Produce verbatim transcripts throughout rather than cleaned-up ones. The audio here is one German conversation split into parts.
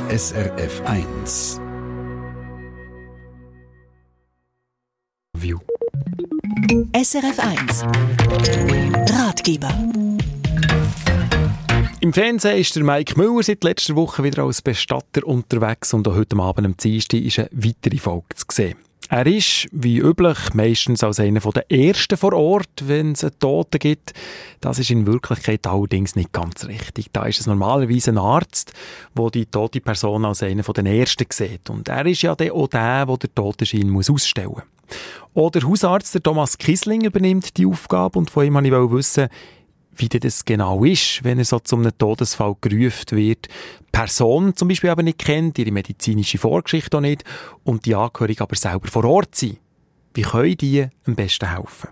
S R F eins. View. S R F eins. Ratgeber. Im Fernsehen ist der Mike Müller seit letzter Woche wieder als Bestatter unterwegs und auch heute Abend am Dienstag ist eine weitere Folge zu sehen. Er ist, wie üblich, meistens als einer der Ersten vor Ort, wenn es einen Toten gibt. Das ist in Wirklichkeit allerdings nicht ganz richtig. Da ist es normalerweise ein Arzt, der die tote Person als einer der Ersten sieht. Und er ist ja dann auch der, der den Totenschein muss ausstellen muss. Auch der Hausarzt der Thomas Kisling übernimmt die Aufgabe und von ihm wollte ich wissen, wie das genau ist, wenn er so zu einem Todesfall gerufen wird. Die Person zum Beispiel aber nicht kennt, ihre medizinische Vorgeschichte auch nicht und die Angehörigen aber selber vor Ort sind. Wie können die am besten helfen?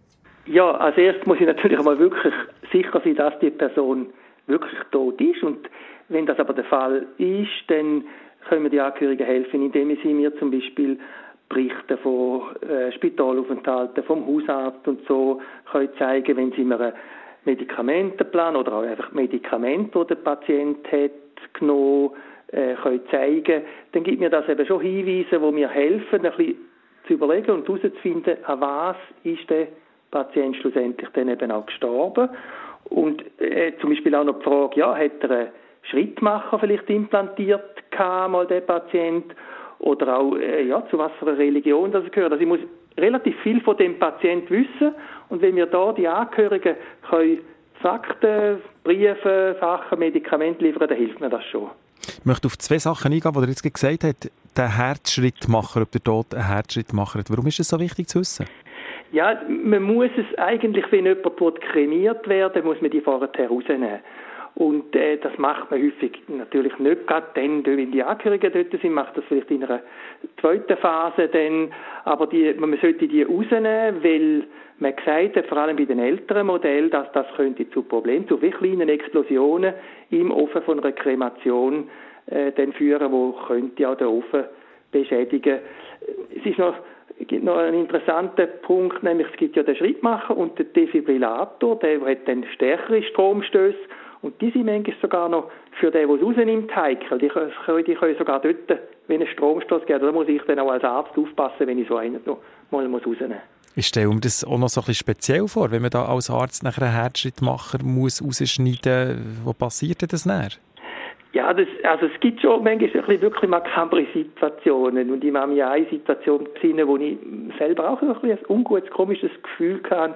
Ja, als erstes muss ich natürlich einmal wirklich sicher sein, dass die Person wirklich tot ist. Und wenn das aber der Fall ist, dann können wir die Angehörigen helfen, indem sie mir zum Beispiel Berichte von äh, Spitalaufenthalten, vom Hausarzt und so können zeigen, wenn sie mir eine Medikamentenplan oder auch einfach Medikamente, die der Patient hat, genommen, äh, können zeigen, dann gibt mir das eben schon Hinweise, die mir helfen, ein bisschen zu überlegen und herauszufinden, an was ist der Patient schlussendlich dann eben auch gestorben. Und äh, zum Beispiel auch noch die Frage, ja, hat er einen Schrittmacher vielleicht implantiert gehabt, mal der Patient, oder auch, äh, ja, zu was für einer Religion das gehört. Also ich muss relativ viel von dem Patienten wissen und wenn wir da die Angehörigen können Fakten, Briefe, Sachen, Medikamente liefern, dann hilft mir das schon. Ich möchte auf zwei Sachen eingehen, die er jetzt gesagt hat. Der Herzschrittmacher, ob der Tod einen Herzschrittmacher hat. Warum ist es so wichtig zu wissen? Ja, man muss es eigentlich, wenn jemand kremiert werden, muss man die vorher rausnehmen. Und äh, das macht man häufig natürlich nicht gerade dann, wenn die Angehörigen dort sind, macht das vielleicht in einer zweiten Phase dann, aber die, man sollte die rausnehmen, weil man gesagt hat, vor allem bei den älteren Modellen, dass das könnte zu Problemen, zu wie kleinen Explosionen im Ofen von einer Kremation äh, dann führen, wo könnte auch den Ofen beschädigen. Es ist noch Es gibt noch einen interessanten Punkt, nämlich es gibt ja den Schrittmacher und den Defibrillator, der hat dann stärkere Stromstöße. Und die sind manchmal sogar noch für den, der es rausnimmt, heikel. Die können, die können sogar dort, wenn es Stromstoß gibt, da muss ich dann auch als Arzt aufpassen, wenn ich so einen noch mal rausnehmen muss. Ich stelle mir das auch noch so ein bisschen speziell vor, wenn man da als Arzt nach einem Herzschrittmacher muss rausschneiden muss. Wo passiert denn das näher? Ja, das, also es gibt schon manchmal ein bisschen wirklich makabre Situationen. Und ich habe mich an eine Situation besinnen, wo ich selber auch ein, ein ungutes, komisches Gefühl hatte.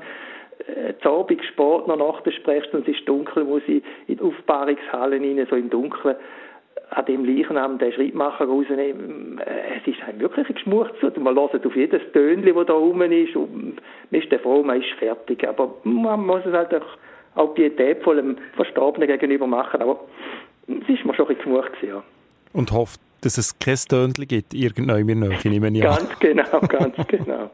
Zu Abend Sport noch nachbesprechst und es ist dunkel, muss ich in die Aufbahrungshalle rein, so im Dunkeln, an dem Leichnam den Schrittmacher rausnehmen. Es ist einem wirklich ein Geschmurz und man hört auf jedes Tönchen, das da rum ist und man ist froh, man ist fertig. Aber man muss es halt auch, auch pietätvoll dem Verstorbenen gegenüber machen. Aber es ist mir schon ein bisschen geschmurz, ja. Und hofft, dass es kein Tönchen gibt, irgendwann in der Nähe, nehme ich an. Ganz genau, ganz genau.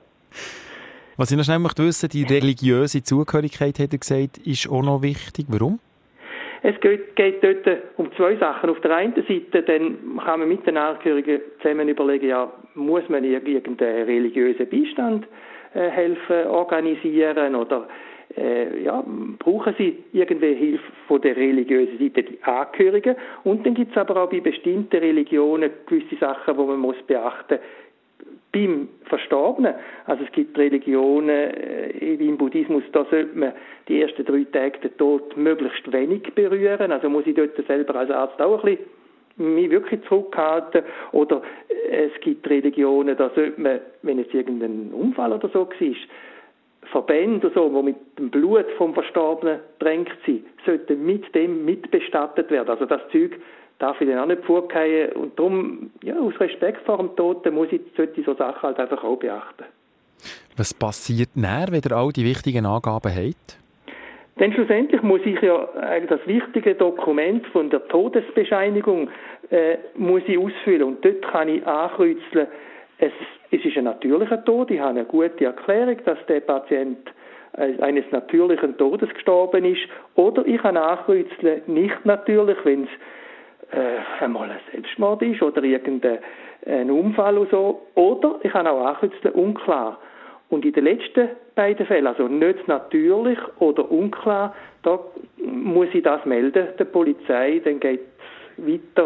Was ich noch schnell möchte wissen, die religiöse Zugehörigkeit, hat er gesagt, ist auch noch wichtig. Warum? Es geht, geht dort um zwei Sachen. Auf der einen Seite dann kann man mit den Angehörigen zusammen überlegen, ja, muss man irgendeinen religiösen Beistand äh, helfen, organisieren oder äh, ja, brauchen sie irgendwie Hilfe von der religiösen Seite, die Angehörigen. Und dann gibt es aber auch bei bestimmten Religionen gewisse Sachen, die man muss beachten muss. Beim Verstorbenen, also es gibt Religionen, äh, im Buddhismus, da sollte man die ersten drei Tage den Tod möglichst wenig berühren, also muss ich dort selber als Arzt auch ein bisschen mich wirklich zurückhalten. Oder äh, es gibt Religionen, da sollte man, wenn jetzt irgendein Unfall oder so war, Verbände, so, die mit dem Blut vom Verstorbenen drängt sind, sollten mit dem mitbestattet werden. Also das Zeug darf ich dann auch nicht vorgehen. Und darum, ja, aus Respekt vor dem Toten, muss ich, sollte ich so Sachen halt einfach auch beachten. Was passiert näher, wenn ihr all die wichtigen Angaben habt? Denn schlussendlich muss ich ja eigentlich das wichtige Dokument von der Todesbescheinigung äh, muss ich ausfüllen. Und dort kann ich ankreuzeln, es, es ist ein natürlicher Tod. Ich habe eine gute Erklärung, dass der Patient eines natürlichen Todes gestorben ist. Oder ich kann ankreuzeln, nicht natürlich, wenn es Äh, einmal ein Selbstmord ist oder irgendein Unfall oder so. Oder ich kann auch ankreuzeln, unklar. Und in den letzten beiden Fällen, also nicht natürlich oder unklar, da muss ich das melden der Polizei, dann geht es weiter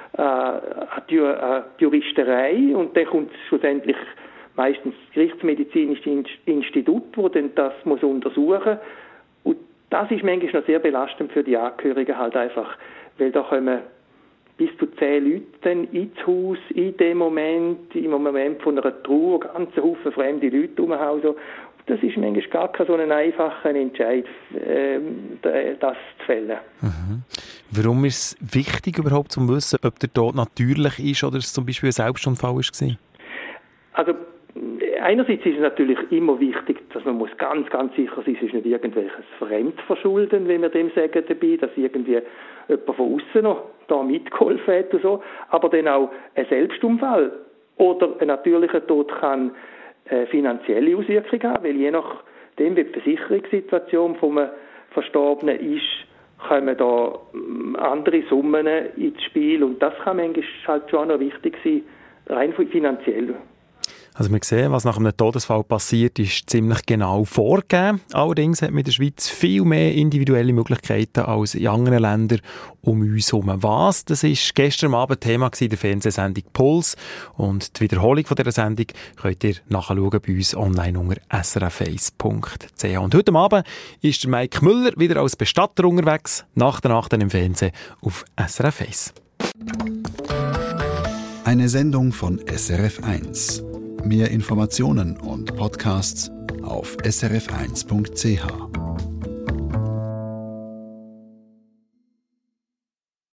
äh, an die, äh, die Juristerei und dann kommt schlussendlich meistens das Gerichtsmedizinische Institut, das dann das muss untersuchen muss. Und das ist manchmal noch sehr belastend für die Angehörigen halt einfach, weil da kommen bis zu zehn Leute dann ins Haus, in dem Moment, im Moment von einer Trauer, ganze Haufen fremde Leute rumhausen. Das ist manchmal gar kein so ein einfacher Entscheid, äh, das zu fällen. Mhm. Warum ist es wichtig überhaupt zu wissen, ob der Tod natürlich ist oder es zum Beispiel ein Selbstunfall war? Also einerseits ist es natürlich immer wichtig, dass man muss ganz, ganz sicher sein, es ist nicht irgendwelches Fremdverschulden, wie wir dem sagen dabei, dass irgendwie jemand von außen noch da mitgeholfen hat und so. Aber dann auch ein Selbstunfall oder ein natürlicher Tod kann äh, finanzielle Auswirkungen haben, weil je nachdem, wie die Versicherungssituation vom Verstorbenen ist, kommen da andere Summen ins Spiel und das kann manchmal halt schon noch wichtig sein, rein finanziell. Also wir sehen, was nach einem Todesfall passiert, ist ziemlich genau vorgegeben. Allerdings hat man in der Schweiz viel mehr individuelle Möglichkeiten als in anderen Ländern um uns herum. Was? Das war gestern Abend Thema der Fernsehsendung Puls. Und die Wiederholung von dieser Sendung könnt ihr nachschauen bei uns online unter s r f eins punkt c h. Und heute Abend ist der Mike Müller wieder als Bestatter unterwegs, nach der Nacht im Fernsehen auf S R F eins. Eine Sendung von S R F eins. Mehr Informationen und Podcasts auf s r f eins punkt c h.